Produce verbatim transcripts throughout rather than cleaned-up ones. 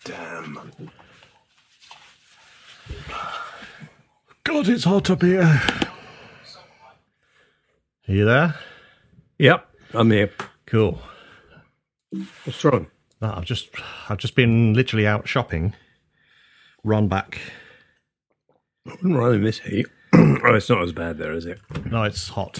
Damn. God, it's hot up here. Are you there? Yep, I'm here. Cool. What's wrong? No, I've just, I've just been literally out shopping. Run back. I wouldn't run in this heat. Oh, it's not as bad there, is it? No, it's hot.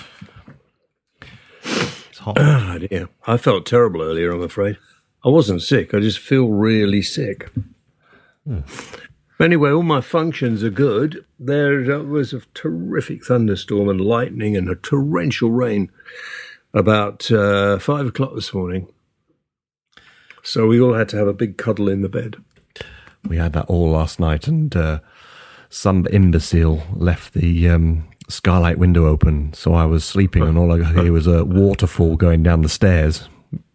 It's hot. Oh, dear. I felt terrible earlier, I'm afraid. I wasn't sick. I just feel really sick. Hmm. Anyway, all my functions are good. There was a terrific thunderstorm and lightning and a torrential rain about uh, five o'clock this morning. So we all had to have a big cuddle in the bed. We had that all last night, and uh, some imbecile left the um, skylight window open, so I was sleeping, and all I could hear was a waterfall going down the stairs.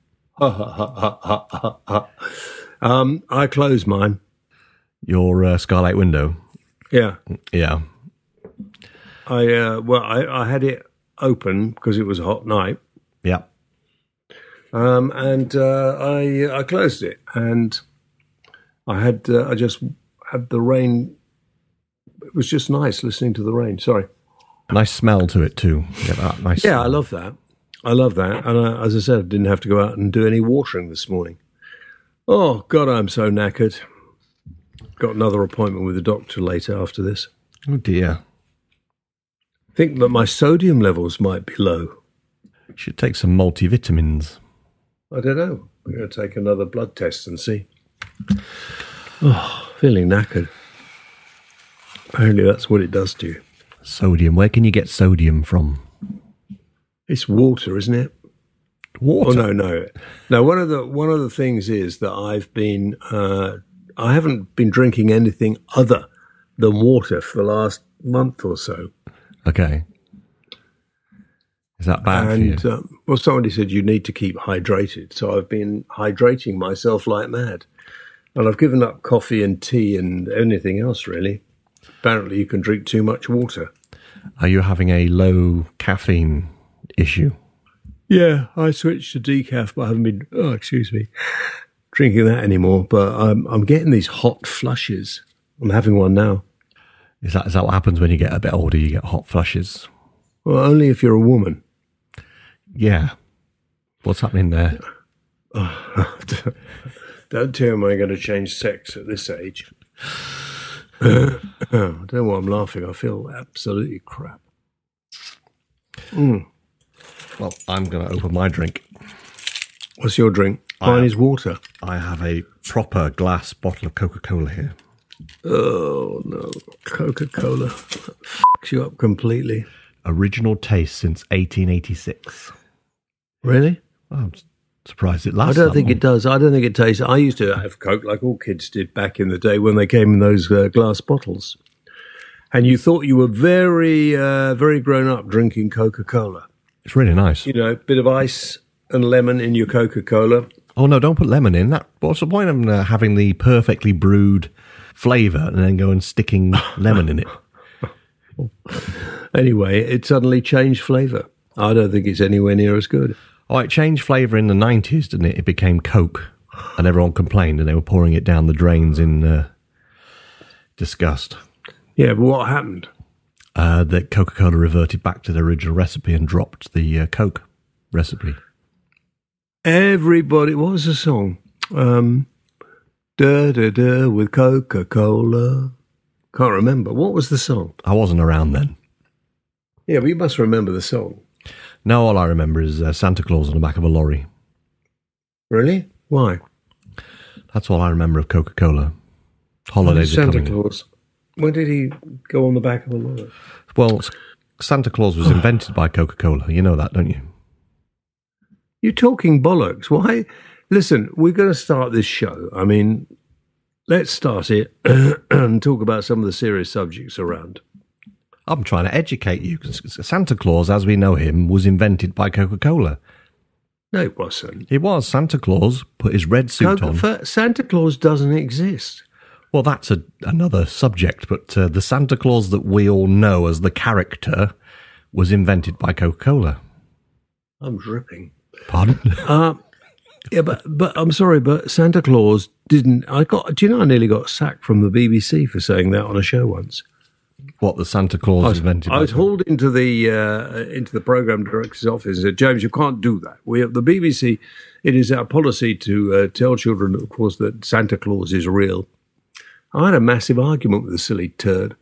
um, I closed mine. Your uh, skylight window? Yeah. Yeah. I uh, well, I, I had it open because it was a hot night. Yeah. Um, and uh, I I closed it, and I had uh, I just had the rain. It was just nice listening to the rain. Sorry. Nice smell to it too. Yeah, that nice. Yeah, smell. I love that. I love that. And I, as I said, I didn't have to go out and do any watering this morning. Oh God, I'm so knackered. Got another appointment with the doctor later after this. Oh dear. Think that my sodium levels might be low. Should take some multivitamins. I don't know. I'm going to take another blood test and see. Oh, feeling knackered. Apparently that's what it does to you. Sodium. Where can you get sodium from? It's water, isn't it? Water? Oh, no, no. No, one of the, one of the things is that I've been... Uh, I haven't been drinking anything other than water for the last month or so. Okay. Is that bad and, for you? Um, well, somebody said you need to keep hydrated. So I've been hydrating myself like mad. And I've given up coffee and tea and anything else, really. Apparently you can drink too much water. Are you having a low caffeine issue? Yeah, I switched to decaf, but I haven't been, oh, excuse me, drinking that anymore. But I'm, I'm getting these hot flushes. I'm having one now. Is that, is that what happens when you get a bit older? You get hot flushes? Well, only if you're a woman. Yeah. What's happening there? Oh, don't tell me I'm going to change sex at this age. I don't know why I'm laughing. I feel absolutely crap. Mm. Well, I'm going to open my drink. What's your drink? Mine is water. I have a proper glass bottle of Coca-Cola here. Oh, no. Coca-Cola. That fucks you up completely. Original taste since eighteen eighty-six. Really? Well, I'm surprised it lasts. I don't that think long. it does. I don't think it tastes. I used to have Coke like all kids did back in the day when they came in those uh, glass bottles. And you thought you were very, uh, very grown up drinking Coca-Cola. It's really nice. You know, a bit of ice and lemon in your Coca-Cola. Oh, no, don't put lemon in. That. What's the point of uh, having the perfectly brewed flavour and then go and sticking lemon in it? Anyway, it suddenly changed flavour. I don't think it's anywhere near as good. Oh, it changed flavour in the nineties, didn't it? It became Coke, and everyone complained, and they were pouring it down the drains in uh, disgust. Yeah, but what happened? Uh, that Coca-Cola reverted back to the original recipe and dropped the uh, Coke recipe. Everybody, what was the song? Um, da da da with Coca-Cola. Can't remember. What was the song? I wasn't around then. Yeah, but you must remember the song. No, all I remember is uh, Santa Claus on the back of a lorry. Really? Why? That's all I remember of Coca-Cola. Holidays are Santa coming. Claus. When did he go on the back of a lorry? Well, S- Santa Claus was invented by Coca-Cola. You know that, don't you? You're talking bollocks. Why? Listen, we're going to start this show. I mean, let's start it and talk about some of the serious subjects around. I'm trying to educate you. 'Cause Santa Claus, as we know him, was invented by Coca-Cola. No, it wasn't. It was. Santa Claus put his red suit Coca- on. for- Santa Claus doesn't exist. Well, that's a, another subject, but uh, the Santa Claus that we all know as the character was invented by Coca-Cola. I'm dripping. Pardon? Uh, Yeah, but but I'm sorry, but Santa Claus didn't. I got. Do you know I nearly got sacked from the B B C for saying that on a show once? What, the Santa Claus I was, invented? I was hauled into the uh, into the program director's office and said, "James, you can't do that. We have the B B C. It is our policy to uh, tell children, of course, that Santa Claus is real." I had a massive argument with the silly turd.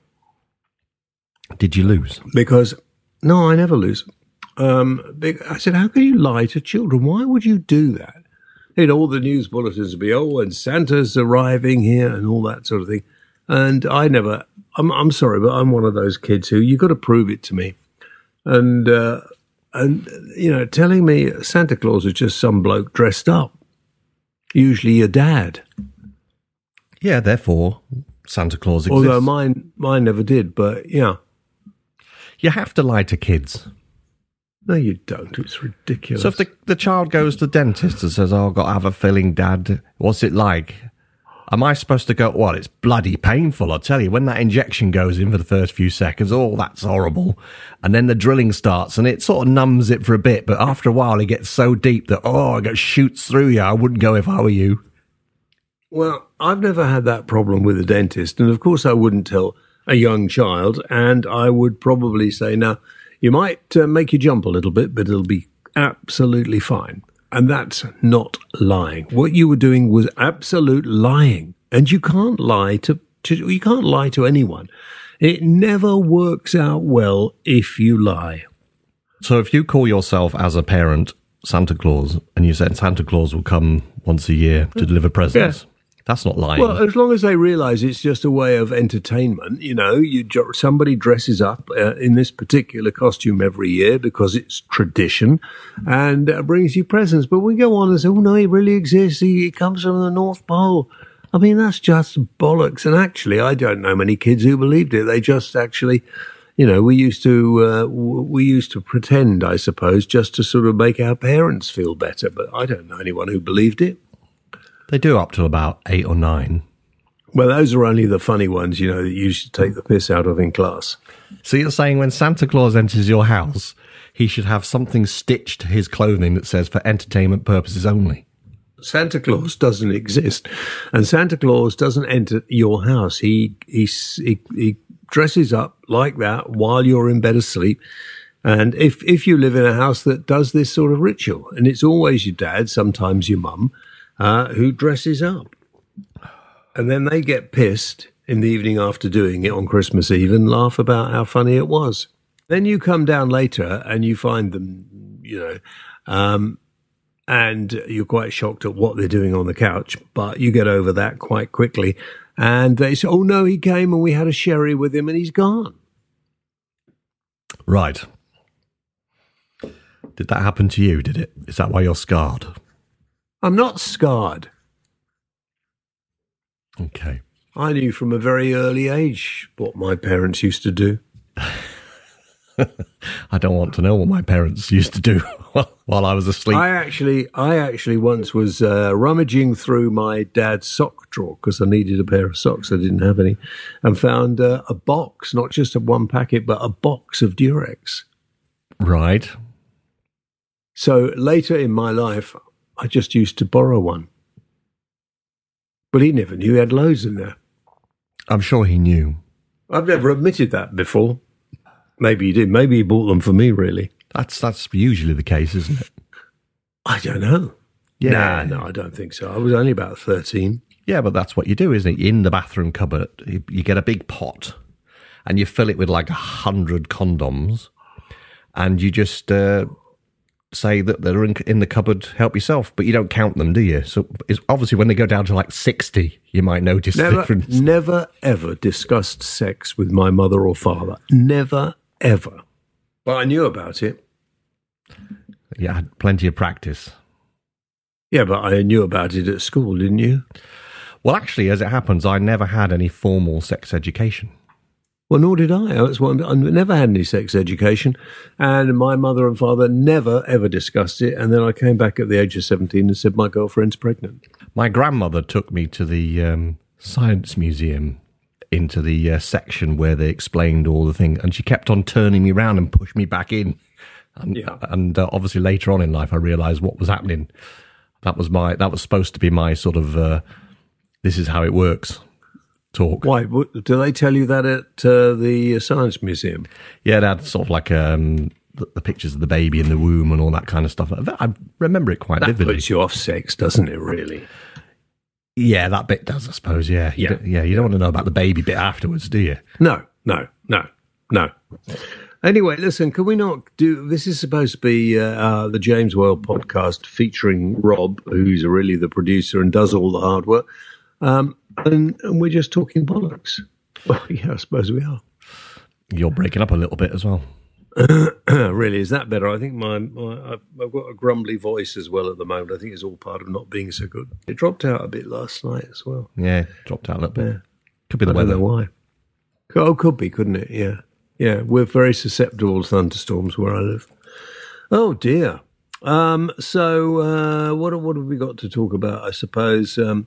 Did you lose? Because no, I never lose. Um, I said, "How can you lie to children? Why would you do that?" In all the news bulletins would be, "Oh, and Santa's arriving here," and all that sort of thing. And I never. I'm, I'm sorry, but I'm one of those kids who you've got to prove it to me. And, uh, and you know, telling me Santa Claus is just some bloke dressed up, usually your dad. Yeah, therefore, Santa Claus exists. Although mine, mine never did, but yeah. You have to lie to kids. No, you don't. It's ridiculous. So if the, the child goes to the dentist and says, "Oh, I've got to have a filling, Dad, what's it like?" Am I supposed to go, "Well, it's bloody painful, I tell you, when that injection goes in for the first few seconds, oh, that's horrible." And then the drilling starts and it sort of numbs it for a bit, but after a while it gets so deep that, oh, it shoots through you. I wouldn't go if I were you. Well, I've never had that problem with a dentist. And of course I wouldn't tell a young child. And I would probably say, now, you might uh, make you jump a little bit, but it'll be absolutely fine. And that's not lying. What you were doing was absolute lying. And you can't lie to, to you can't lie to anyone. It never works out well if you lie. So if you call yourself as a parent Santa Claus and you said Santa Claus will come once a year to deliver presents, yeah. That's not lying. Well, as long as they realise it's just a way of entertainment, you know, you somebody dresses up uh, in this particular costume every year because it's tradition and uh, brings you presents. But we go on and say, "Oh, no, he really exists. He, he comes from the North Pole." I mean, that's just bollocks. And actually, I don't know many kids who believed it. They just actually, you know, we used to uh, we used to pretend, I suppose, just to sort of make our parents feel better. But I don't know anyone who believed it. They do up till about eight or nine. Well, those are only the funny ones, you know, that you used to take the piss out of in class. So you're saying when Santa Claus enters your house, he should have something stitched to his clothing that says for entertainment purposes only? Santa Claus doesn't exist, and Santa Claus doesn't enter your house. He he he, he dresses up like that while you're in bed asleep. And if if you live in a house that does this sort of ritual, and it's always your dad, sometimes your mum, Uh, who dresses up. And then they get pissed in the evening after doing it on Christmas Eve and laugh about how funny it was. Then you come down later and you find them, you know, um, and you're quite shocked at what they're doing on the couch, but you get over that quite quickly. And they say, "Oh, no, he came and we had a sherry with him and he's gone." Right. Did that happen to you, did it? Is that why you're scarred? I'm not scarred. Okay. I knew from a very early age what my parents used to do. I don't want to know what my parents used to do while I was asleep. I actually, I actually once was uh, rummaging through my dad's sock drawer because I needed a pair of socks. I didn't have any, and found uh, a box, not just a one packet, but a box of Durex. Right. So later in my life, I just used to borrow one. But he never knew he had loads in there. I'm sure he knew. I've never admitted that before. Maybe he did. Maybe he bought them for me, really. That's that's usually the case, isn't it? I don't know. Yeah. Nah, no, I don't think so. I was only about thirteen. Yeah, but that's what you do, isn't it? In the bathroom cupboard, you, you get a big pot and you fill it with like a hundred condoms and you just... Uh, say that they're in, in the cupboard, help yourself, but you don't count them, do you? So it's obviously when they go down to like sixty, you might notice never, the difference. Never, ever discussed sex with my mother or father. Never, ever. But I knew about it. You had plenty of practice. Yeah, but I knew about it at school, didn't you? Well, actually, as it happens, I never had any formal sex education. Well, nor did I. That's what I never had any sex education, and my mother and father never, ever discussed it. And then I came back at the age of seventeen and said, my girlfriend's pregnant. My grandmother took me to the um, Science Museum, into the uh, section where they explained all the things, and she kept on turning me around and pushed me back in. And, yeah. and uh, obviously later on in life, I realised what was happening. That was my. That was supposed to be my sort of. Uh, this is how it works. Talk. Why? Do they tell you that at uh, the Science Museum? Yeah, they had sort of like um, the, the pictures of the baby in the womb and all that kind of stuff. I remember it quite that vividly. That puts you off sex, doesn't it? Really? Yeah, that bit does, I suppose. Yeah, you yeah, don't, yeah. You don't want to know about the baby bit afterwards, do you? No, no, no, no. Anyway, listen, can we not do... This is supposed to be uh, uh, the James World podcast featuring Rob, who's really the producer and does all the hard work. Um, and, and we're just talking bollocks. Well, yeah, I suppose we are. You're breaking up a little bit as well. Really, is that better? I think my, my I've, I've got a grumbly voice as well at the moment. I think it's all part of not being so good. It dropped out a bit last night as well. Yeah, dropped out a little bit. Yeah. Could be the I weather. Don't know why. Oh, could be, couldn't it? Yeah. Yeah, we're very susceptible to thunderstorms where I live. Oh, dear. Um, so uh, what, what have we got to talk about? I suppose um,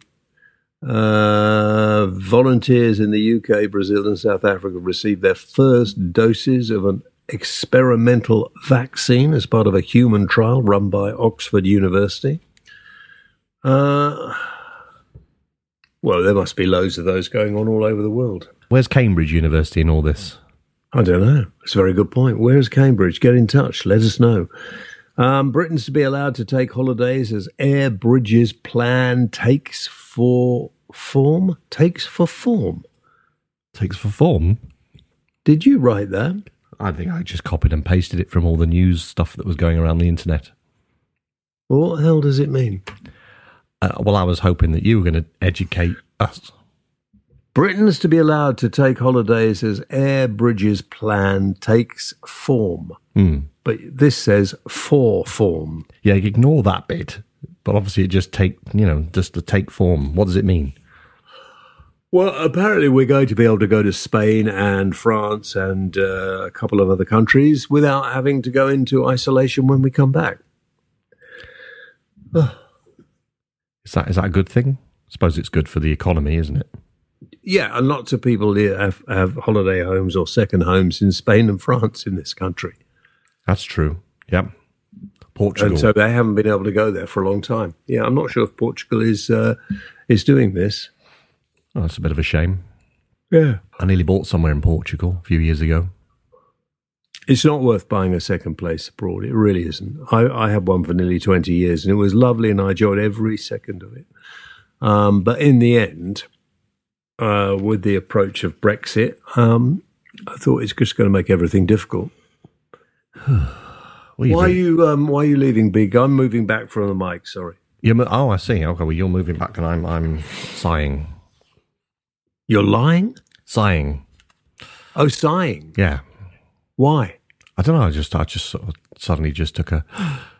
uh, volunteers in the U K, Brazil and South Africa received their first doses of an experimental vaccine as part of a human trial run by Oxford University. Uh, well, there must be loads of those going on all over the world. Where's Cambridge University in all this? I don't know. It's a very good point. Where's Cambridge? Get in touch. Let us know. Um, Britain's to be allowed to take holidays as Air Bridges plan takes for form. Takes for form. Takes for form? Did you write that? I think I just copied and pasted it from all the news stuff that was going around the internet. Well, what the hell does it mean? Uh, well, I was hoping that you were going to educate us. Britain's to be allowed to take holidays as Air Bridges plan takes form. Mm. But this says for form. Yeah, you ignore that bit. But obviously it just take, you know, just to take form. What does it mean? Well, apparently we're going to be able to go to Spain and France and uh, a couple of other countries without having to go into isolation when we come back. Is that is that a good thing? I suppose it's good for the economy, isn't it? Yeah, and lots of people here have, have holiday homes or second homes in Spain and France in this country. That's true. Yep. Portugal. And so they haven't been able to go there for a long time. Yeah, I'm not sure if Portugal is uh, is doing this. Oh, that's a bit of a shame. Yeah. I nearly bought somewhere in Portugal a few years ago. It's not worth buying a second place abroad. It really isn't. I, I had one for nearly twenty years, and it was lovely, and I enjoyed every second of it. Um, but in the end... Uh, with the approach of Brexit, um, I thought it's just going to make everything difficult. why are you? Um, why are you leaving, Big? I'm moving back from the mic. Sorry. You're mo- oh, I see. Okay, well, you're moving back, and I'm I'm sighing. You're lying? Sighing. Oh, sighing. Yeah. Why? I don't know. I just I just sort of suddenly just took a.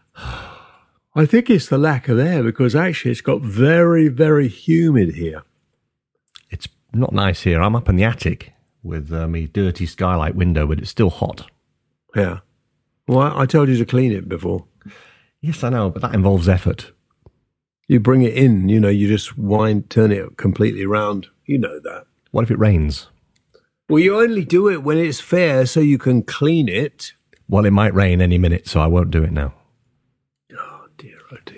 I think it's the lack of air because actually it's got very very humid here. It's not nice here. I'm up in the attic with uh, my dirty skylight window, but it's still hot. Yeah. Well, I told you to clean it before. Yes, I know, but that involves effort. You bring it in, you know, you just wind, turn it completely round. You know that. What if it rains? Well, you only do it when it's fair so you can clean it. Well, it might rain any minute, so I won't do it now. Oh, dear, oh, dear.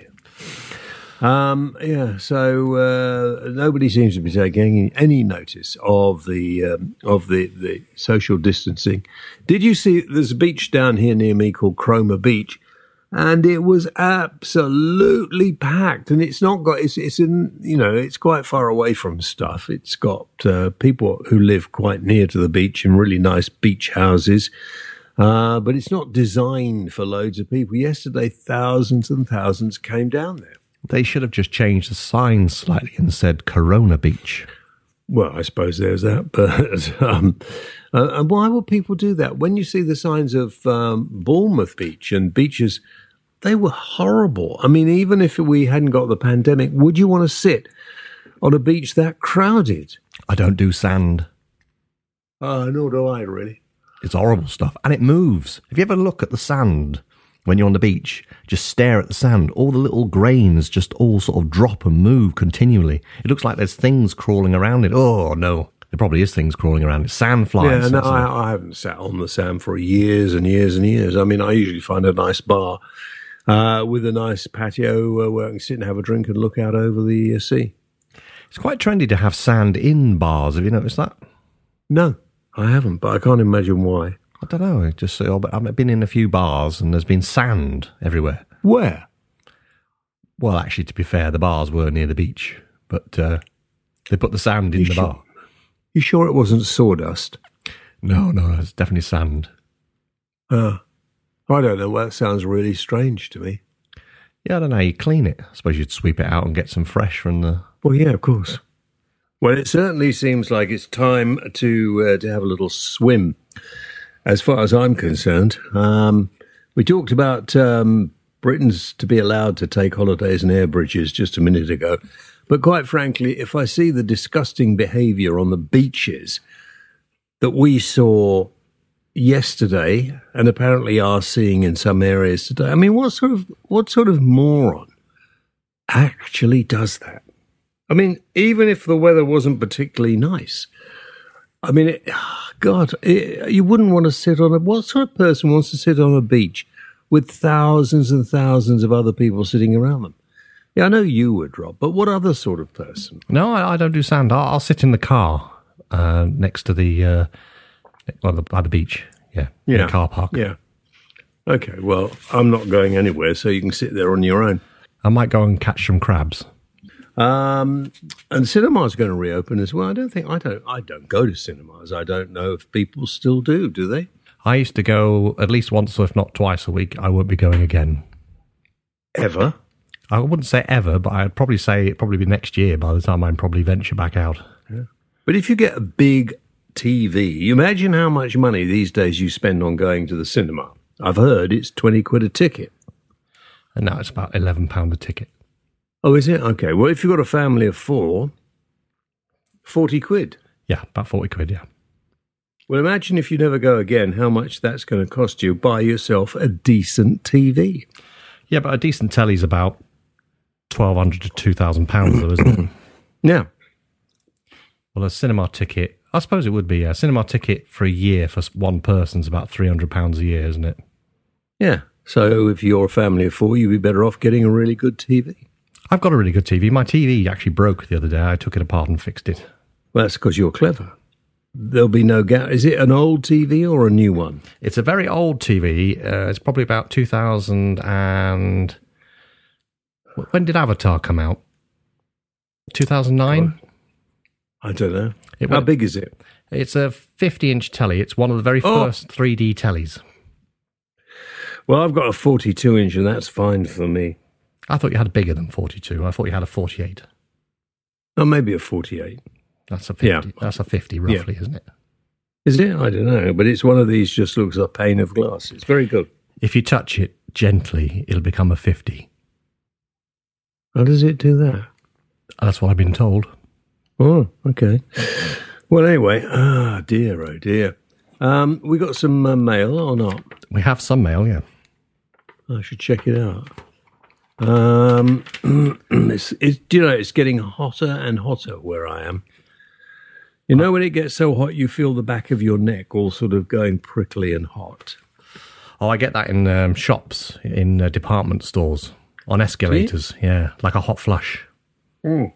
Um, yeah, so uh, nobody seems to be taking any notice of the um, of the, the social distancing. Did you see? There's a beach down here near me called Cromer Beach, and it was absolutely packed. And it's not got it's it's in you know it's quite far away from stuff. It's got uh, people who live quite near to the beach in really nice beach houses. Uh, but it's not designed for loads of people. Yesterday, thousands and thousands came down there. They should have just changed the sign slightly and said Corona Beach. Well, I suppose there's that. But um, uh, and why would people do that? When you see the signs of um, Bournemouth Beach and beaches, they were horrible. I mean, even if we hadn't got the pandemic, would you want to sit on a beach that crowded? I don't do sand. Uh, nor do I, really. It's horrible stuff. And it moves. If you ever look at the sand when you're on the beach, just stare at the sand, all the little grains just all sort of drop and move continually. It looks like there's things crawling around it. Oh, no. There probably is things crawling around it. Sand flies. Yeah, no, I, I haven't sat on the sand for years and years and years. I mean, I usually find a nice bar uh, with a nice patio uh, where I can sit and have a drink and look out over the uh, sea. It's quite trendy to have sand in bars. Have you noticed that? No, I haven't, but I can't imagine why. I don't know. It just uh, I've been in a few bars and there's been sand everywhere. Where? Well, actually, to be fair, the bars were near the beach, but uh, they put the sand in you the sure? bar. You sure it wasn't sawdust? No, no, it's definitely sand. Uh, I don't know. That sounds really strange to me. Yeah, I don't know how you clean it. I suppose you'd sweep it out and get some fresh from the... Well, yeah, of course. Well, it certainly seems like it's time to uh, to have a little swim, as far as I'm concerned. Um, we talked about um, Britons to be allowed to take holidays and air bridges just a minute ago. But quite frankly, if I see the disgusting behaviour on the beaches that we saw yesterday and apparently are seeing in some areas today, I mean, what sort of what sort of moron actually does that? I mean, even if the weather wasn't particularly nice, I mean, it, God, it, you wouldn't want to sit on a... What sort of person wants to sit on a beach with thousands and thousands of other people sitting around them? Yeah, I know you would, Rob, but what other sort of person? No, I, I don't do sand. I'll, I'll sit in the car uh, next to the... Uh, well, the, by the beach, yeah, in Yeah, the car park. Yeah. Okay, well, I'm not going anywhere, so you can sit there on your own. I might go and catch some crabs. Um, and cinemas going to reopen as well. I don't think I don't. I don't go to cinemas. I don't know if people still do. Do they? I used to go at least once, or if not twice a week. I won't be going again. Ever? I wouldn't say ever, but I'd probably say it'd probably be next year by the time I'd probably venture back out. Yeah. But if you get a big T V, you imagine how much money these days you spend on going to the cinema. I've heard it's twenty quid a ticket. And now it's about eleven pounds a ticket. Oh, is it? Okay. Well, if you've got a family of four, forty quid. Yeah, about forty quid, yeah. Well, imagine if you never go again, how much that's going to cost you. Buy yourself a decent T V. Yeah, but a decent telly's about twelve hundred to two thousand pounds, though, isn't it? Yeah. Well, a cinema ticket, I suppose it would be, yeah. A cinema ticket for a year for one person's about three hundred pounds a year, isn't it? Yeah. So if you're a family of four, you'd be better off getting a really good T V. I've got a really good T V. My T V actually broke the other day. I took it apart and fixed it. Well, that's because you're clever. There'll be no gap. Is it an old T V or a new one? It's a very old T V. Uh, it's probably about two thousand and... When did Avatar come out? two thousand nine? I don't know. It How went, big is it? It's a fifty-inch telly. It's one of the very Oh. first three D tellies. Well, I've got a forty-two inch and that's fine for me. I thought you had a bigger than forty-two. I thought you had a forty-eight. Oh, maybe a forty-eight. That's a fifty. Yeah. That's a fifty, roughly, isn't it? Is it? I don't know. But it's one of these just looks like a pane of glass. It's very good. If you touch it gently, it'll become a fifty. How does it do that? That's what I've been told. Oh, okay. Well, anyway, ah, dear, oh dear. Um, we got some uh, mail or not? We have some mail, yeah. I should check it out. Um, it's, it's, do you know, it's getting hotter and hotter where I am. You know, when it gets so hot, you feel the back of your neck all sort of going prickly and hot. Oh, I get that in um, shops, in uh, department stores, on escalators. Yeah, like a hot flush. Mm.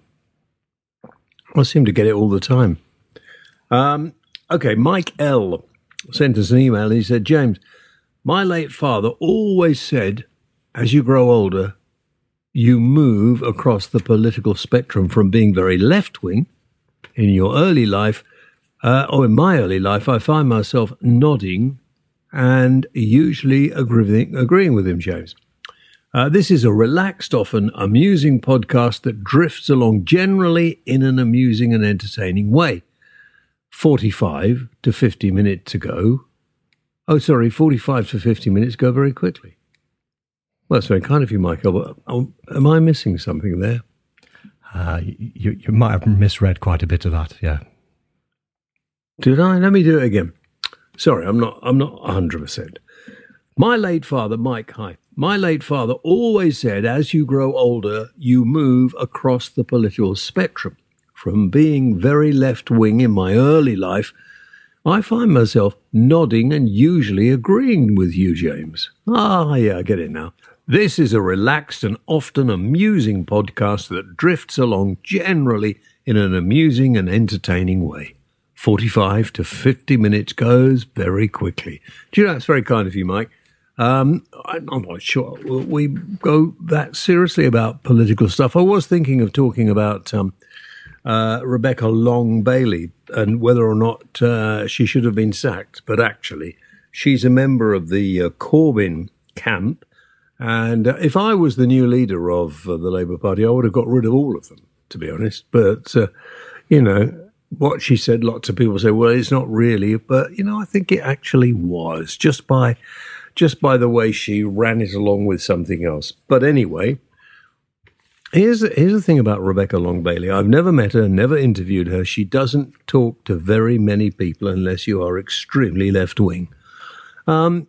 I seem to get it all the time. Um, okay, Mike L. sent us an email and he said, James, my late father always said, as you grow older, you move across the political spectrum from being very left-wing in your early life, uh, or in my early life, I find myself nodding and usually agreeing, agreeing with him, James. Uh, this is a relaxed, often amusing podcast that drifts along generally in an amusing and entertaining way. forty-five to fifty minutes to go. Oh, sorry, forty-five to fifty minutes go very quickly. Well, that's very kind of you, Michael, but um, am I missing something there? Uh, you, you might have misread quite a bit of that, yeah. Did I? Let me do it again. Sorry, I'm not I'm not one hundred percent. My late father, Mike, hi. My late father always said, as you grow older, you move across the political spectrum. From being very left-wing in my early life, I find myself nodding and usually agreeing with you, James. Ah, yeah, I get it now. This is a relaxed and often amusing podcast that drifts along generally in an amusing and entertaining way. forty-five to fifty minutes goes very quickly. Do you know, that's very kind of you, Mike. Um, I'm not sure we go that seriously about political stuff. I was thinking of talking about um, uh, Rebecca Long Bailey and whether or not uh, she should have been sacked. But actually, she's a member of the uh, Corbyn camp. And uh, if I was the new leader of uh, the Labour Party, I would have got rid of all of them, to be honest. But, uh, you know, what she said, lots of people say, well, it's not really. But, you know, I think it actually was, just by just by the way she ran it along with something else. But anyway, here's, here's the thing about Rebecca Long Bailey. I've never met her, never interviewed her. She doesn't talk to very many people unless you are extremely left-wing. Um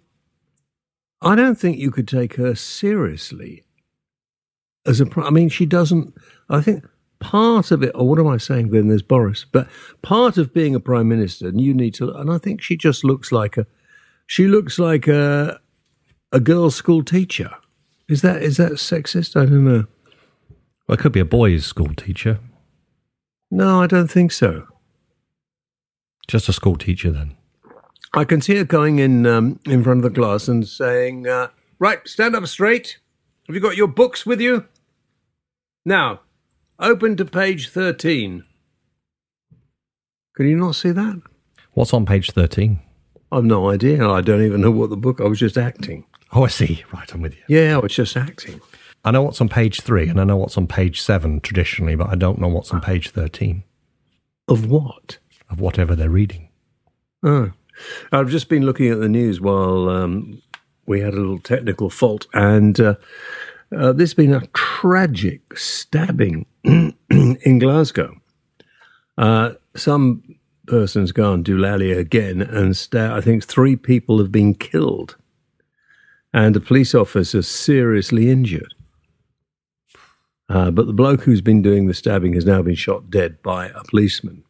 I don't think you could take her seriously as a, I mean, she doesn't, I think part of it, or what am I saying then, there's Boris, but part of being a prime minister, and you need to, and I think she just looks like a, she looks like a, a girls' school teacher. Is that, is that sexist? I don't know. Well, it could be a boys' school teacher. No, I don't think so. Just a school teacher then. I can see her going in um, in front of the class and saying, uh, right, stand up straight. Have you got your books with you? Now, open to page thirteen. Can you not see that? What's on page thirteen? I've no idea. I don't even know what the book, I was just acting. Oh, I see. Right, I'm with you. Yeah, I was just acting. I know what's on page three and I know what's on page seven traditionally, but I don't know what's on page thirteen. Of what? Of whatever they're reading. Oh. I've just been looking at the news while um, we had a little technical fault, and uh, uh, there's been a tragic stabbing in Glasgow. Uh, some person's gone doolalia again, and sta- I think three people have been killed, and a police officer seriously injured. Uh, but the bloke who's been doing the stabbing has now been shot dead by a policeman.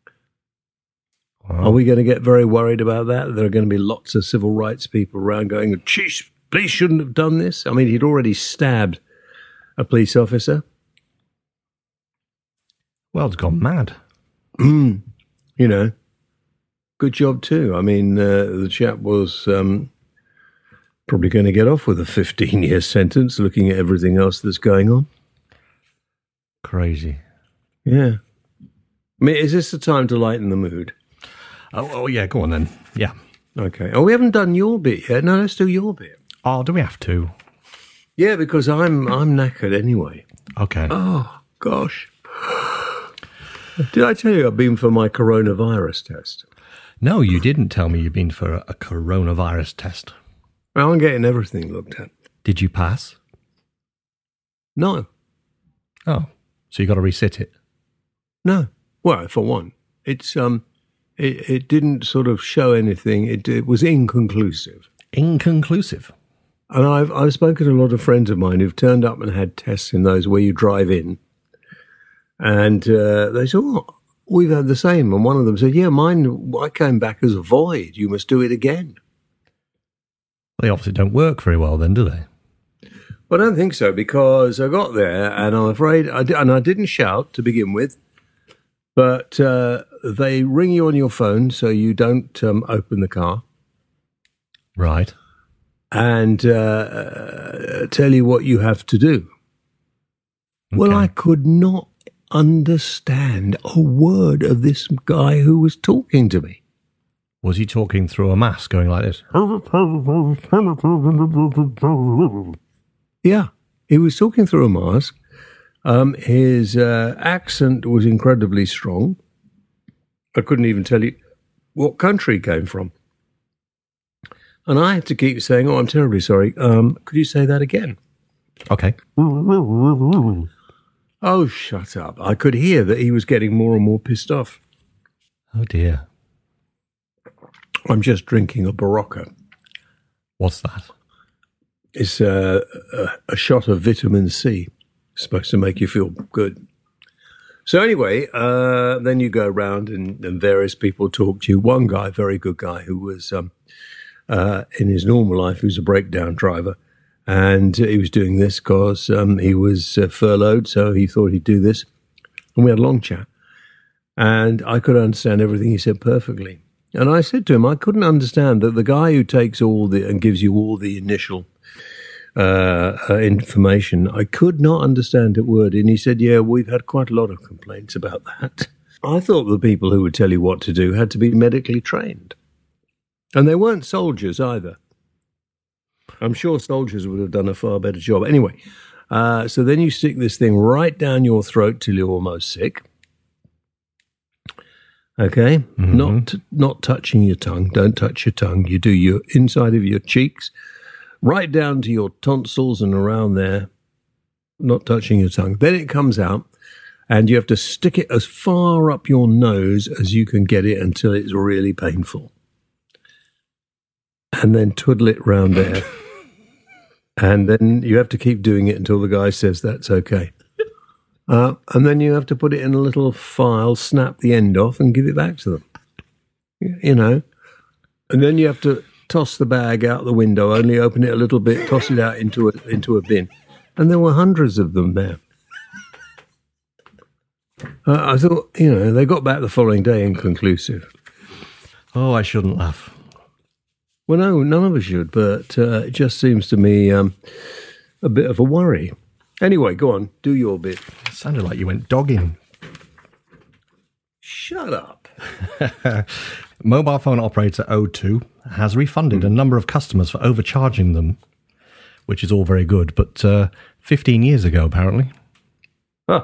Are we going to get very worried about that? There are going to be lots of civil rights people around going, geez, police shouldn't have done this. I mean, he'd already stabbed a police officer. Well, it's gone mad. Mm, you know, good job too. I mean, uh, the chap was um, probably going to get off with a fifteen-year sentence looking at everything else that's going on. Crazy. Yeah. I mean, is this the time to lighten the mood? Oh, oh, yeah, go on then. Yeah. Okay. Oh, we haven't done your bit yet. No, let's do your bit. Oh, do we have to? Yeah, because I'm I'm knackered anyway. Okay. Oh, gosh. Did I tell you I've been for my coronavirus test? No, you didn't tell me you've been for a, a coronavirus test. Well, I'm getting everything looked at. Did you pass? No. Oh, so you got to resit it? No. Well, for one, it's um. It, it didn't sort of show anything. It, it was inconclusive. Inconclusive? And I've I've spoken to a lot of friends of mine who've turned up and had tests in those where you drive in. And uh, they said, oh, we've had the same. And one of them said, yeah, mine, I came back as a void. You must do it again. They obviously don't work very well then, do they? Well, I don't think so, because I got there and I'm afraid, I, and I didn't shout to begin with. But uh, they ring you on your phone so you don't um, open the car. Right. And uh, uh, tell you what you have to do. Okay. Well, I could not understand a word of this guy who was talking to me. Was he talking through a mask going like this? Yeah, he was talking through a mask. Um, his uh, accent was incredibly strong. I couldn't even tell you what country he came from. And I had to keep saying, oh, I'm terribly sorry. Um, could you say that again? Okay. Oh, shut up. I could hear that he was getting more and more pissed off. Oh, dear. I'm just drinking a Barocca. What's that? It's uh, a, a shot of vitamin C. Supposed to make you feel good. So anyway, uh, then you go around and, and various people talk to you. One guy, very good guy, who was um, uh, in his normal life, who's a breakdown driver, And he was doing this because um, he was uh, furloughed, so he thought he'd do this. And we had a long chat. And I could understand everything he said perfectly. And I said to him, I couldn't understand that the guy who takes all the and gives you all the initial uh, uh, information, I could not understand a word. And he said, yeah, we've had quite a lot of complaints about that. I thought the people who would tell you what to do had to be medically trained. And they weren't soldiers either. I'm sure soldiers would have done a far better job. Anyway, uh, so then you stick this thing right down your throat till you're almost sick. Okay, mm-hmm. not not touching your tongue. Don't touch your tongue. You do your inside of your cheeks, right down to your tonsils and around there. Not touching your tongue. Then it comes out, and you have to stick it as far up your nose as you can get it until it's really painful, and then twiddle it round there, and then you have to keep doing it until the guy says that's okay. Uh, and then you have to put it in a little file, snap the end off, and give it back to them. You know, and then you have to toss the bag out the window, only open it a little bit, toss it out into a into a bin, and there were hundreds of them there. Uh, I thought, you know, they got back the following day inconclusive. Oh, I shouldn't laugh. Well, no, none of us should, but uh, it just seems to me um, a bit of a worry. Anyway, go on, do your bit. It sounded like you went dogging. Shut up. Mobile phone operator O two has refunded mm. a number of customers for overcharging them, which is all very good, but uh, fifteen years ago, apparently. Huh.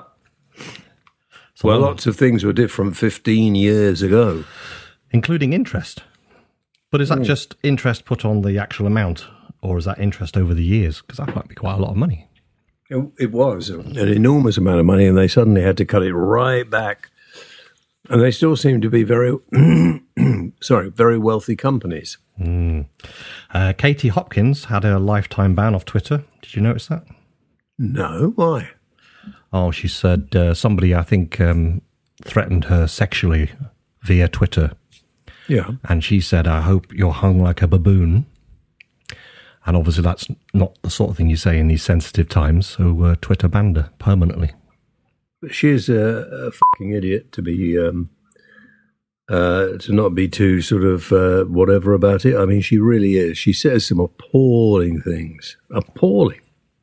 So well, lots of things were different fifteen years ago. Including interest. But is that mm. just interest put on the actual amount, or is that interest over the years? Because that might be quite a lot of money. It, it was an enormous amount of money, and they suddenly had to cut it right back. And they still seem to be very, sorry, very wealthy companies. Mm. Uh, Katie Hopkins had a lifetime ban off Twitter. Did you notice that? No, why? Oh, she said uh, somebody, I think, um, threatened her sexually via Twitter. Yeah. And she said, I hope you're hung like a baboon. And obviously that's not the sort of thing you say in these sensitive times, so uh, Twitter banned her permanently. She's a, a fucking idiot to be, um, uh, to not be too sort of uh, whatever about it. I mean, she really is. She says some appalling things. Appalling.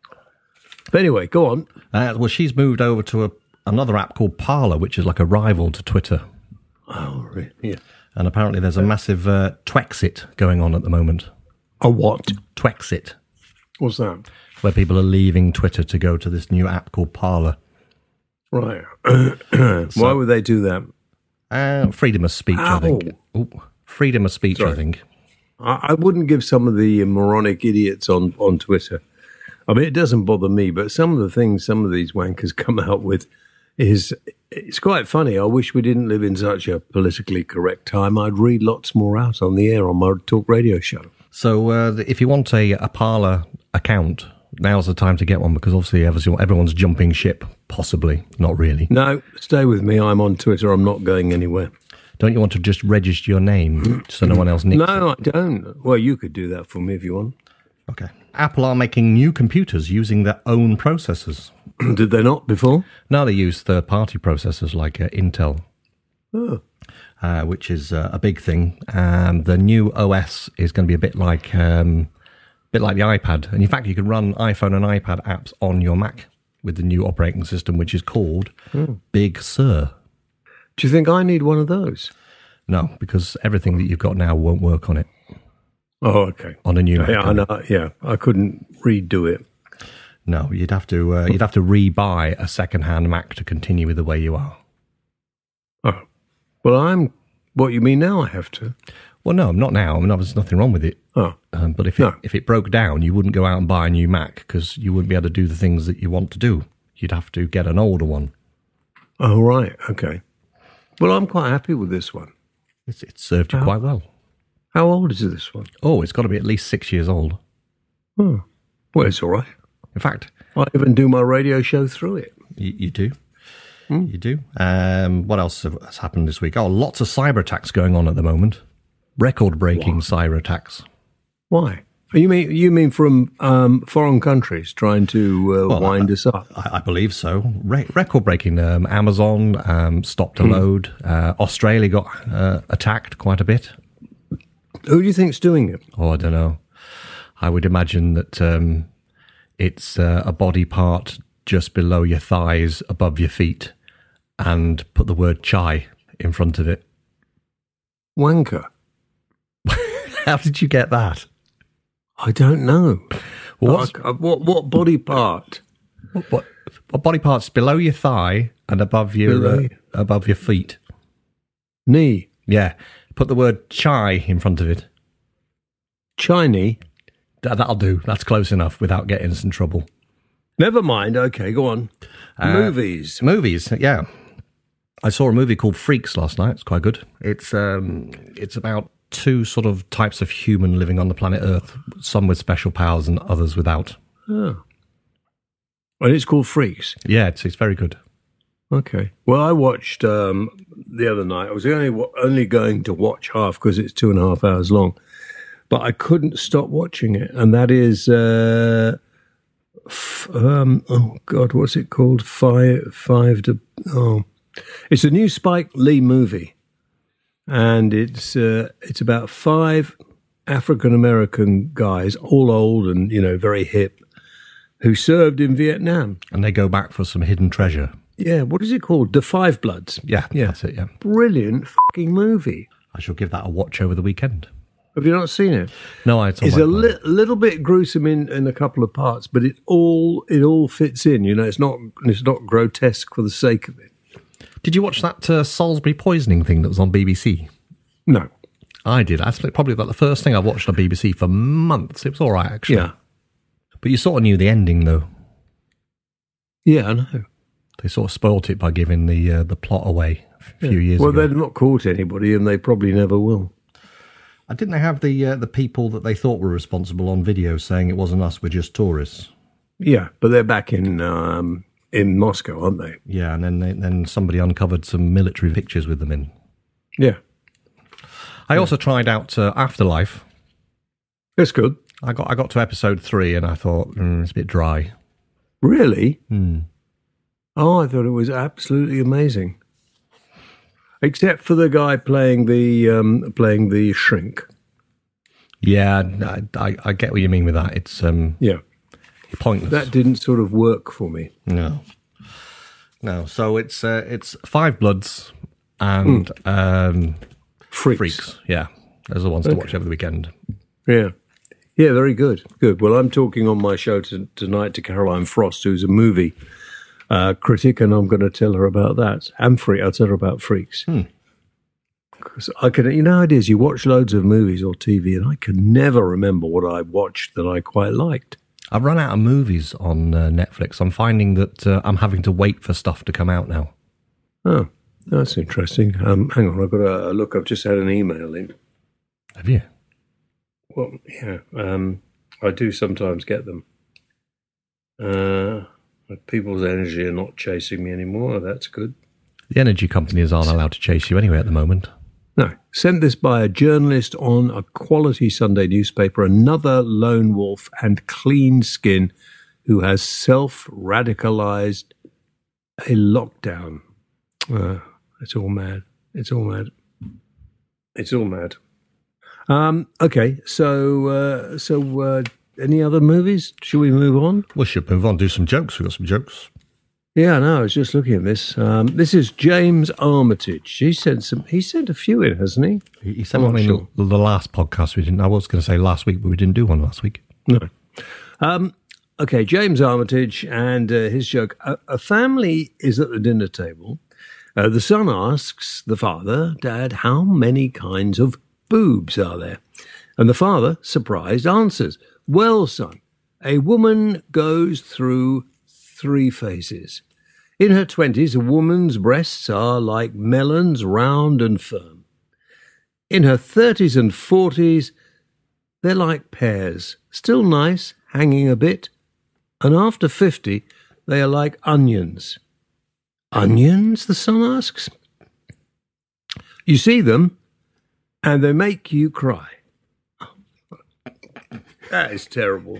But anyway, go on. Uh, well, she's moved over to a, another app called Parler, which is like a rival to Twitter. Oh, really? Yeah. And apparently there's a massive uh, Twexit going on at the moment. A what? Twexit. What's that? Where people are leaving Twitter to go to this new app called Parler. Right. so, Why would they do that? Uh, freedom of speech, Ow. I think. Ooh, freedom of speech, Sorry. I think. I, I wouldn't give some of the moronic idiots on, on Twitter. I mean, it doesn't bother me, but some of the things some of these wankers come out with is, it's quite funny. I wish we didn't live in such a politically correct time. I'd read lots more out on the air on my talk radio show. So uh, if you want a, a Parler account, now's the time to get one, because obviously everyone's jumping ship, possibly. Not really. No, stay with me. I'm on Twitter. I'm not going anywhere. Don't you want to just register your name so no one else nicks No, it? I don't. Well, you could do that for me if you want. Okay. Apple are making new computers using their own processors. Did they not before? No, they use third-party processors like uh, Intel. Oh. Uh, which is uh, a big thing. Um, the new O S is going to be a bit like um, a bit like the iPad. And in fact, you can run iPhone and iPad apps on your Mac with the new operating system, which is called mm. Big Sur. Do you think I need one of those? No, because everything that you've got now won't work on it. Oh, okay. On a new Mac. Yeah, I know, yeah, I couldn't redo it. No, you'd have to uh, you'd have to re-buy a second-hand Mac to continue with the way you are. Oh. Well, I'm... What, you mean now I have to? Well, no, not now. I mean, there's nothing wrong with it. Oh. Um, but if it, no. if it broke down, you wouldn't go out and buy a new Mac because you wouldn't be able to do the things that you want to do. You'd have to get an older one. Oh, right. Okay. Well, I'm quite happy with this one. It's, it's served you how, quite well. How old is this one? Oh, it's got to be at least six years old. Oh. Well, it's all right. In fact... I even do my radio show through it. You, you do. Mm. You do. Um, what else has happened this week? Oh, lots of cyber attacks going on at the moment. Record-breaking cyber attacks. Why? You mean you mean from um, foreign countries trying to uh, Well, wind I, us up? I, I believe so. Re- record breaking. Um, Amazon um, stopped a Hmm. load. Uh, Australia got uh, attacked quite a bit. Who do you think's doing it? Oh, I don't know. I would imagine that um, it's uh, a body part just below your thighs, above your feet, and put the word chai in front of it. Wanker. How did you get that? I don't know. What's, I- I- what what body part? what, what, what body parts below your thigh and above your Below uh, your- above your feet? Knee. Yeah, put the word chai in front of it. Chinese. Th- That'll do. That's close enough without getting us in trouble. Never mind. Okay, go on. Uh, Movies. Movies, yeah. I saw a movie called Freaks last night. It's quite good. It's um, it's about two sort of types of human living on the planet Earth. Some with special powers and others without. Oh. And it's called Freaks. Yeah, it's it's very good. Okay. Well, I watched um, the other night. I was only wa- only going to watch half because it's two and a half hours long, but I couldn't stop watching it. And that is, uh, f- um, oh God, what's it called? Five, five to oh, it's a new Spike Lee movie, and it's uh, it's about five African American guys, all old and you know very hip, who served in Vietnam. And they go back for some hidden treasure. Yeah, what is it called? The Five Bloods. Yeah, Yeah. that's it, yeah. Brilliant fucking movie. I shall give that a watch over the weekend. Have you not seen it? No, it's, on It's my a plan. li- little bit gruesome in, in a couple of parts, but it all it all fits in. You know, it's not it's not grotesque for the sake of it. Did you watch that uh, Salisbury poisoning thing that was on B B C? No. I did. That's probably about the first thing I watched on B B C for months. It was all right, actually. Yeah. But you sort of knew the ending, though. Yeah, I know. They sort of spoilt it by giving the uh, the plot away a few years Well, ago. they've not caught anybody, and they probably never will. Uh, didn't they have the uh, the people that they thought were responsible on video saying it wasn't us, we're just tourists? Yeah, but they're back in um, in Moscow, aren't they? Yeah, and then they, then somebody uncovered some military pictures with them in. Yeah, I also tried out uh, Afterlife. that's good. I got I got to episode three and I thought mm, it's a bit dry. Really? Hmm. Oh, I thought it was absolutely amazing. Except for the guy playing the um, playing the shrink. Yeah, I, I, I get what you mean with that. It's um, Yeah, pointless. that didn't sort of work for me. No, no. So it's uh, it's Five Bloods and um, Freaks. Freaks. Yeah, those are the ones to watch over the weekend. Yeah. Yeah, very good. Good. Well, I'm talking on my show to, tonight to Caroline Frost, who's a movie uh, critic, and I'm going to tell her about that. And Freak, I'll tell her about Freaks. Hmm. 'Cause I can, you know how it is, you watch loads of movies or T V, and I can never remember what I watched that I quite liked. I've run out of movies on uh, Netflix. I'm finding that uh, I'm having to wait for stuff to come out now. Oh, that's interesting. Um, hang on, I've got a look. I've just had an email in. Have you? Well, yeah, um, I do sometimes get them. Uh, people's energy are not chasing me anymore. That's good. The energy companies aren't allowed to chase you anyway at the moment. No, sent this by a journalist on a quality Sunday newspaper, another lone wolf and clean skin who has self-radicalized a lockdown. Uh, it's all mad. It's all mad. It's all mad. Um, okay, so uh, so uh, any other movies? Shall we move on? We should move on, do some jokes. We've got some jokes. Yeah, no, I was just looking at this. Um, this is James Armitage. He sent some. He sent a few in, hasn't he? He, he sent I'm one not in sure. the last podcast we didn't. I was going to say last week, but we didn't do one last week. No. Um, okay, James Armitage and uh, his joke. A, a family is at the dinner table. Uh, the son asks the father, "Dad, how many kinds of boobs are there?" And the father, surprised, answers, "Well, son, a woman goes through three phases. In her twenties, a woman's breasts are like melons, round and firm. In her thirties and forties, they're like pears, still nice, hanging a bit. And after fifty, they are like onions." "Onions?" the son asks. "You see them, and they make you cry." That is terrible.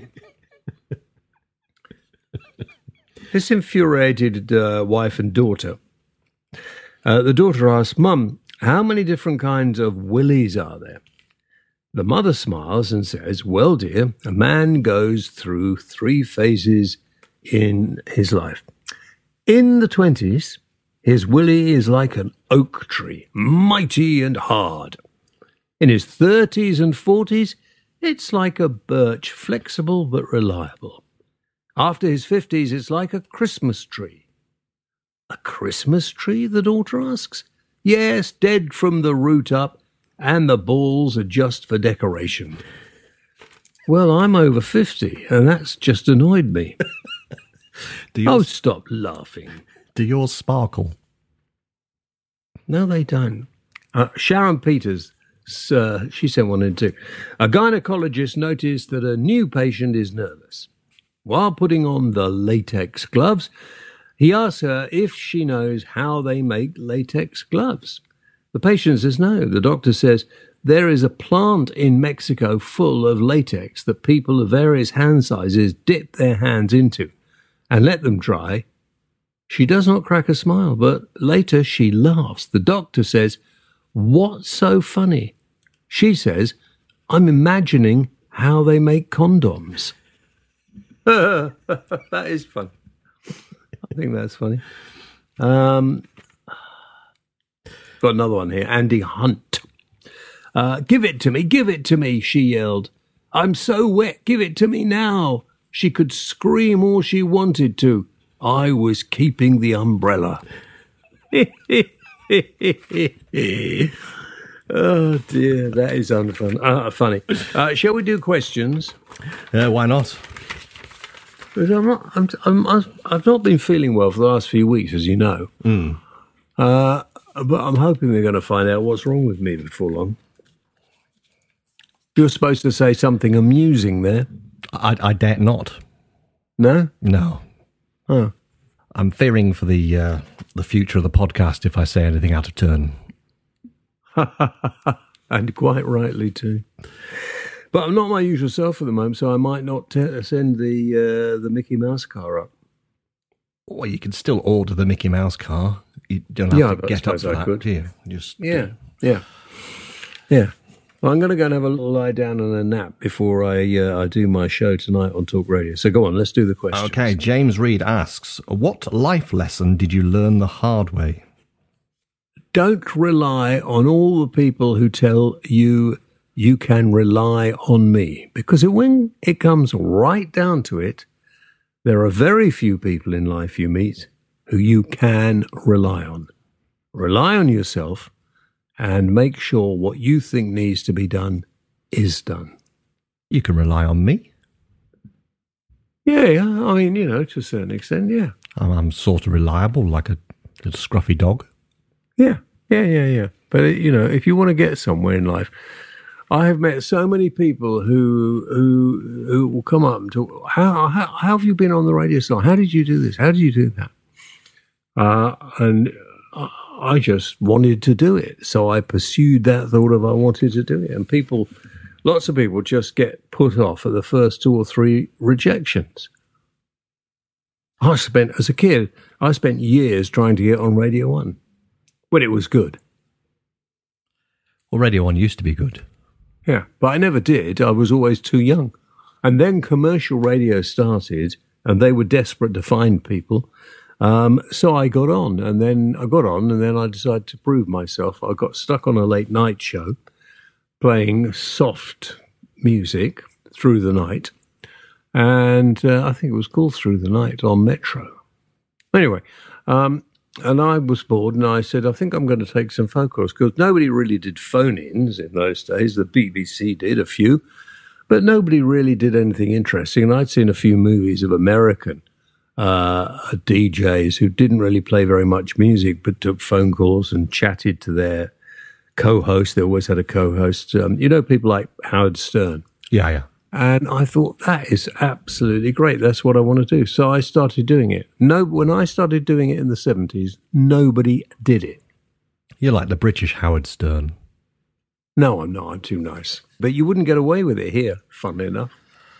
This infuriated uh, wife and daughter. Uh, the daughter asked, Mum, how many different kinds of willies are there? The mother smiles and says, well, dear, a man goes through three phases in his life. In the twenties, his willy is like an oak tree, mighty and hard. In his thirties and forties, it's like a birch, flexible but reliable. After his fifties, it's like a Christmas tree. A Christmas tree, the daughter asks. Yes, dead from the root up, and the balls are just for decoration. Well, I'm over fifty, and that's just annoyed me. Do yours, oh, stop laughing. Do yours sparkle? No, they don't. Uh, Sharon Peters, uh, she sent one in too. A gynecologist noticed that a new patient is nervous. While putting on the latex gloves, he asks her if she knows how they make latex gloves. The patient says no. The doctor says there is a plant in Mexico full of latex that people of various hand sizes dip their hands into and let them dry. She does not crack a smile, but later she laughs. The doctor says, what's so funny? She says, I'm imagining how they make condoms. That is fun. I think that's funny. Um, got another one here. Andy Hunt. Uh, give it to me, give it to me, she yelled. I'm so wet, give it to me now. She could scream all she wanted to. I was keeping the umbrella. Oh, dear, that is unfun- uh, funny. Uh, shall we do questions? Yeah, why not? Because I'm not, I'm, I'm, I've not been feeling well for the last few weeks, as you know. Mm. Uh, but I'm hoping we're going to find out what's wrong with me before long. You're supposed to say something amusing there. I, I dare not. No? No. Oh. I'm fearing for the uh, the future of the podcast if I say anything out of turn. And quite rightly too. But I'm not my usual self at the moment, so I might not t- send the uh, the Mickey Mouse car up. Well, you can still order the Mickey Mouse car. You don't have Yeah, to I get up suppose for I that, could. do you? Just Yeah, yeah, yeah. Well, I'm going to go and have a little lie down and a nap before I uh, I do my show tonight on Talk Radio. So go on, let's do the questions. Okay, James Reed asks, what life lesson did you learn the hard way? Don't rely on all the people who tell you you can rely on me, because it, when it comes right down to it, there are very few people in life you meet who you can rely on. Rely on yourself and make sure what you think needs to be done is done. You can rely on me. Yeah, yeah. I mean, you know, to a certain extent, yeah. I'm, I'm sort of reliable, like a little scruffy dog. Yeah, yeah, yeah, yeah. But, you know, if you want to get somewhere in life, I have met so many people who who who will come up and talk, how, how, how have you been on the radio star? How did you do this? How did you do that? Uh, and I just wanted to do it. So I pursued that thought of I wanted to do it. And people, lots of people just get put off at the first two or three rejections. I spent, as a kid, I spent years trying to get on Radio One when it was good. Well, Radio One used to be good. Yeah, but I never did. I was always too young. And then commercial radio started, and they were desperate to find people. Um, so I got on, and then I got on, and then I decided to prove myself. I got stuck on a late night show, playing soft music through the night, and uh, I think it was called Through the Night on Metro. Anyway, um, and I was bored, and I said, I think I'm going to take some phone calls, because nobody really did phone-ins in those days. The B B C did a few, but nobody really did anything interesting, and I'd seen a few movies of American Uh, D Js who didn't really play very much music but took phone calls and chatted to their co-host. They always had a co-host. Um, you know, people like Howard Stern. Yeah, yeah. And I thought, that is absolutely great. That's what I want to do. So I started doing it. No, when I started doing it in the seventies, nobody did it. You're like the British Howard Stern. No, I'm not. I'm too nice. But you wouldn't get away with it here, funnily enough.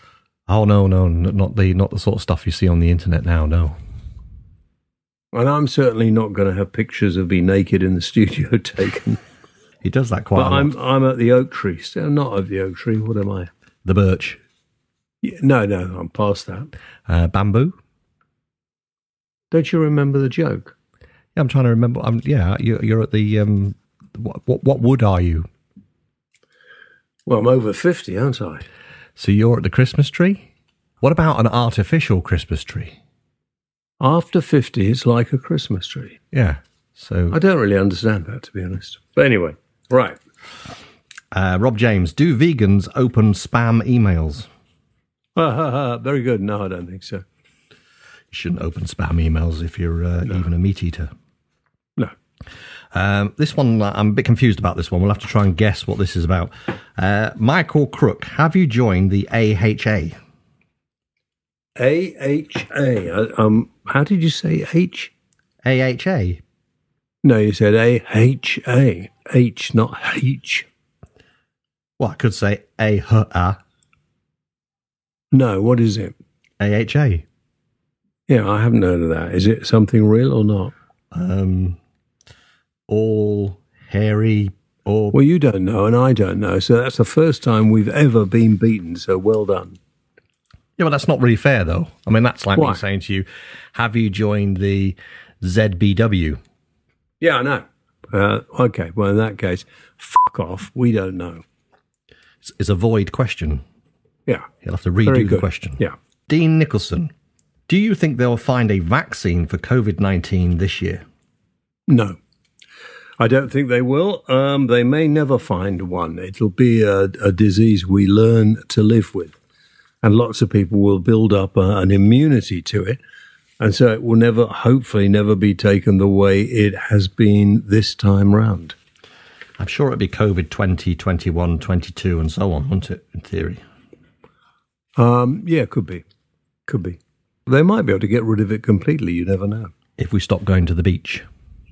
Oh no, no, n- not the not the sort of stuff you see on the internet now. No. And I'm certainly not going to have pictures of me naked in the studio taken. He does that quite But a lot. I'm I'm at the oak tree. Still not at the oak tree. What am I? The birch. Yeah, no, no, I'm past that. Uh, bamboo. Don't you remember the joke? Yeah, I'm trying to remember. I'm, yeah, you're, you're at the. Um, what, what what wood are you? Well, I'm over fifty, aren't I? So you're at the Christmas tree? What about an artificial Christmas tree? After fifty, it's like a Christmas tree. Yeah. So I don't really understand that, to be honest. But anyway, right. Uh, Rob James, do vegans open spam emails? Ha, ha, ha. Very good. No, I don't think so. You shouldn't open spam emails if you're uh, No. even a meat eater. No. Um, this one, I'm a bit confused about this one. We'll have to try and guess what this is about. Uh, Michael Crook, have you joined the A H A? A H A. Uh, Um, how did you say H? A H A? No, you said A H A. H, not H. Well, I could say A H A. No, what is it? A H A. Yeah, I haven't heard of that. Is it something real or not? Um, all hairy or... Well, you don't know and I don't know, so that's the first time we've ever been beaten, so well done. Yeah, but that's not really fair, though. I mean, that's like Why? me saying to you, have you joined the Z B W? Yeah, I know. Uh, okay, well, in that case, fuck off. We don't know. It's, it's a void question. Yeah. You'll have to Very redo the good. question. Yeah. Dean Nicholson, do you think they'll find a vaccine for COVID nineteen this year? No. I don't think they will. Um, they may never find one. It'll be a, a disease we learn to live with. And lots of people will build up a, an immunity to it. And so it will never, hopefully, never be taken the way it has been this time round. I'm sure it'd be COVID twenty, twenty-one, twenty-two, and so on, wouldn't it, in theory? Um, yeah, could be. Could be. They might be able to get rid of it completely. You never know. If we stop going to the beach.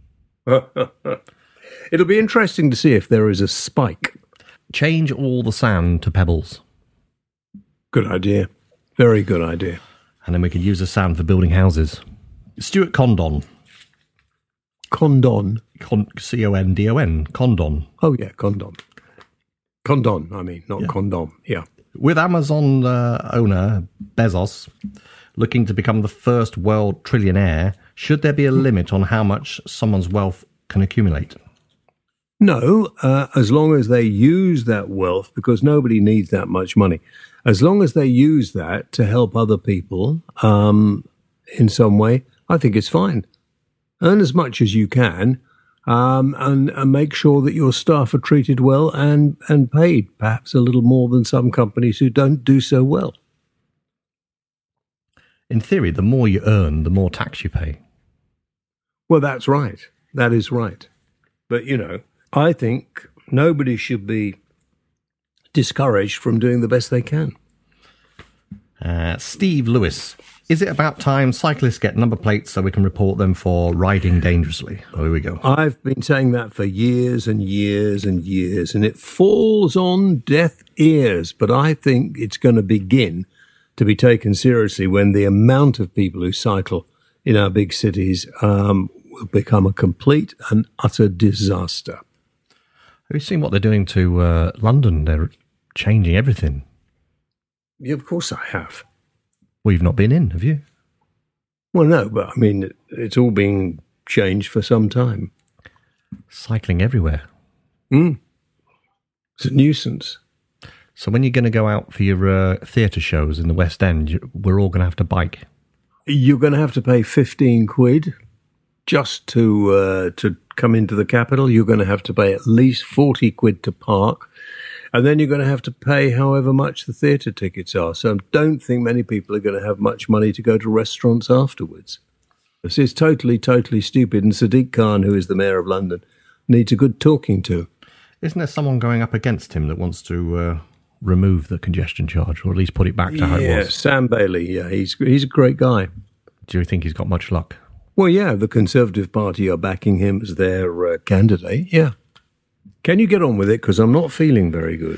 It'll be interesting to see if there is a spike. Change all the sand to pebbles. Good idea. Very good idea. And then we could use the sand for building houses. Stuart Condon. Condon. Con- C O N D O N. Condon. Oh, yeah, condom. Condon, I mean, not Yeah. condom. Yeah. With Amazon uh, owner Bezos looking to become the first world trillionaire, should there be a limit on how much someone's wealth can accumulate? No, uh, as long as they use that wealth, because nobody needs that much money, as long as they use that to help other people um, in some way, I think it's fine. Earn as much as you can um, and, and make sure that your staff are treated well and, and paid, perhaps a little more than some companies who don't do so well. In theory, the more you earn, the more tax you pay. Well, that's right. That is right. But, you know, I think nobody should be discouraged from doing the best they can. Uh, Steve Lewis. Is it about time cyclists get number plates so we can report them for riding dangerously? Oh, here we go. I've been saying that for years and years and years, and it falls on deaf ears. But I think it's going to begin to be taken seriously when the amount of people who cycle in our big cities um, will become a complete and utter disaster. Have you seen what they're doing to uh, London? They're changing everything. Yeah, of course I have. Well, you've not been in, have you? Well, no, but I mean, it, it's all being changed for some time. Cycling everywhere. Mm. It's a nuisance. So when you're going to go out for your uh, theatre shows in the West End, you, we're all going to have to bike. You're going to have to pay fifteen quid just to uh, to come into the capital. You're going to have to pay at least forty quid to park. And then you're going to have to pay however much the theatre tickets are. So I don't think many people are going to have much money to go to restaurants afterwards. This is totally, totally stupid. And Sadiq Khan, who is the mayor of London, needs a good talking to. Isn't there someone going up against him that wants to uh, remove the congestion charge, or at least put it back to how it Yeah, was? Sam Bailey. Yeah, he's he's a great guy. Do you think he's got much luck? Well, yeah, the Conservative Party are backing him as their uh, candidate. Yeah. Can you get on with it? Because I'm not feeling very good.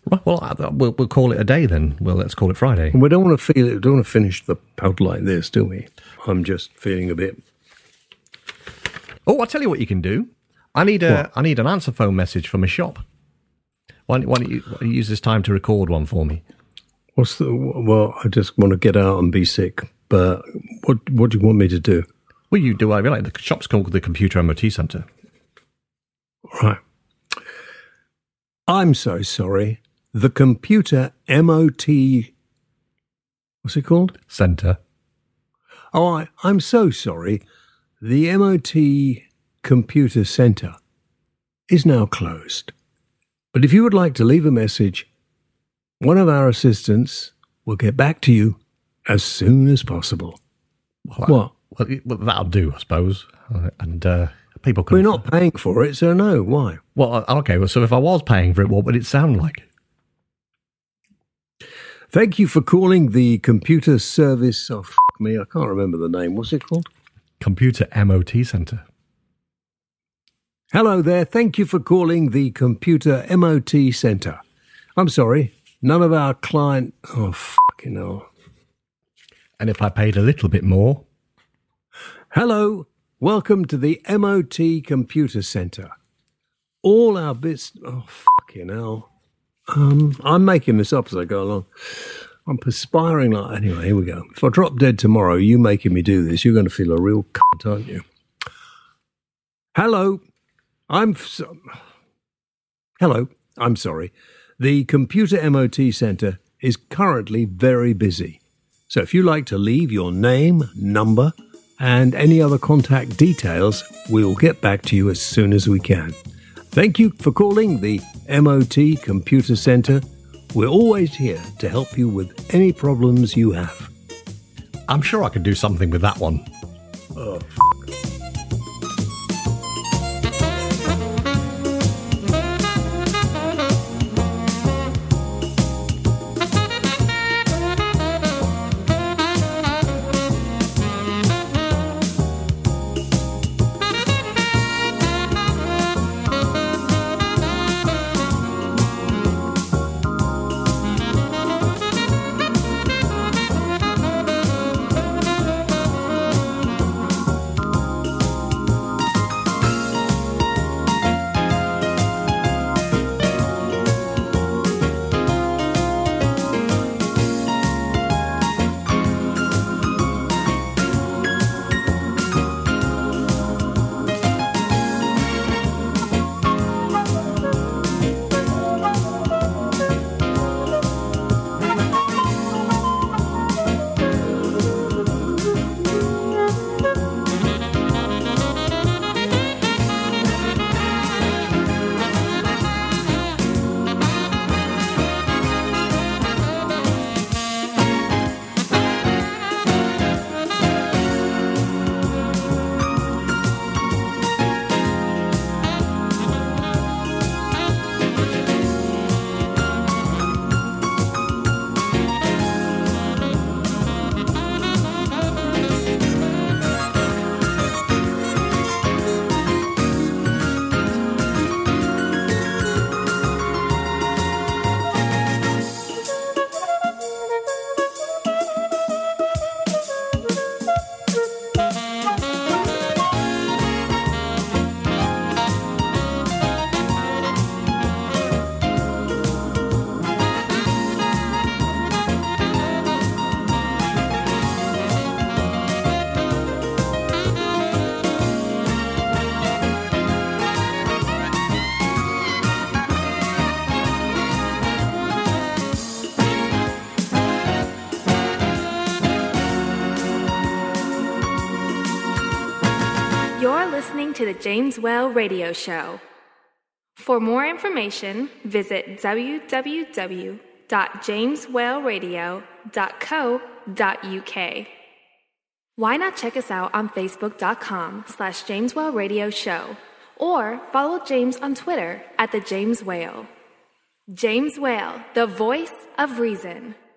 Right, well, I- we'll, we'll call it a day then. Well, let's call it Friday. And we don't want to feel it. We don't want to finish the pod like this, do we? I'm just feeling a bit. Oh, I'll tell you what you can do. I need a What? I need an answer phone message from a shop. Why, don't- why, don't you, why don't you use this time to record one for me? What's the? Well, I just want to get out and be sick. But what? What do you want me to do? Well, you do whatever you like. The shop's called the Computer M O T Centre. Right. I'm so sorry. The Computer M O T. What's it called? Centre. Oh, I, I'm so sorry. The M O T Computer Centre is now closed. But if you would like to leave a message, one of our assistants will get back to you as soon as possible. Well, What? Well, it- well, that'll do, I suppose. Uh, And uh, people can. We're not paying for it, so no. Why? Well, uh, okay. Well, so if I was paying for it, what would it sound like? Thank you for calling the computer service. Oh, f- me, I can't remember the name. What's it called? Computer M O T Centre. Hello there. Thank you for calling the Computer M O T Centre. I'm sorry. None of our client... Oh, fucking hell. And if I paid a little bit more, Hello. Welcome to the M O T Computer Centre. All our bits... Oh, fucking hell. Um, I'm making this up as I go along. I'm perspiring like... Anyway, here we go. If I drop dead tomorrow, you making me do this, you're going to feel a real cunt, aren't you? Hello. I'm... So- Hello. I'm sorry. The Computer M O T Centre is currently very busy. So if you like to leave your name, number, and any other contact details, we will get back to you as soon as we can. Thank you for calling the M O T Computer Centre. We're always here to help you with any problems you have. I'm sure I could do something with that one. Oh, You're listening to the James Well Radio Show. For more information, visit w w w dot james well radio dot co dot u k. Why not check us out on facebook.com slash James Well Radio Show or follow James on Twitter at the James Whale. James Whale, the voice of reason.